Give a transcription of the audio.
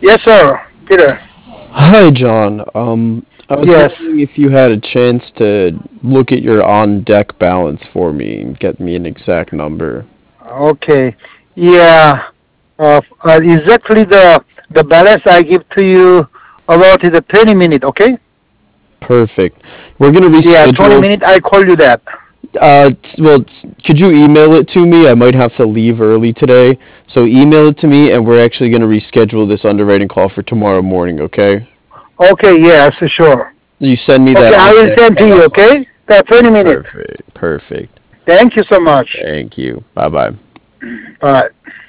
Yes, sir. Peter. Hi, John. I was Yes. wondering if you had a chance to look at your on-deck balance for me and get me an exact number. Okay. Yeah. Exactly the balance I give to you about the 20 minute. Okay. Perfect. We're gonna Yeah. 20 reschedule. minute. I call you that. Could you email it to me? I might have to leave early today, so email it to me, and we're actually gonna reschedule this underwriting call for tomorrow morning. Okay? Okay. Yes. Sure. You send me that Okay. I will on-deck send to you. balance. Okay. The 20 minute. Perfect. Perfect. Thank you so much. Thank you. Bye bye. All right.